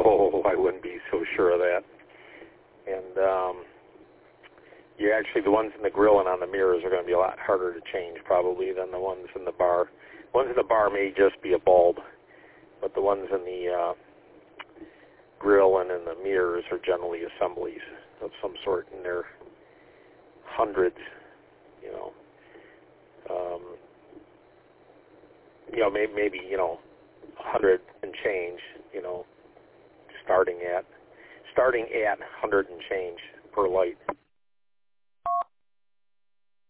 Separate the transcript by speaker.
Speaker 1: Oh, I wouldn't be so sure of that. And you actually, the ones in the grill and on the mirrors are going to be a lot harder to change probably than the ones in the bar. Ones in the bar may just be a bulb, but the ones in the grill and in the mirrors are generally assemblies of some sort, and they're hundreds, you know. Maybe 100 and change, starting at 100 and change per light.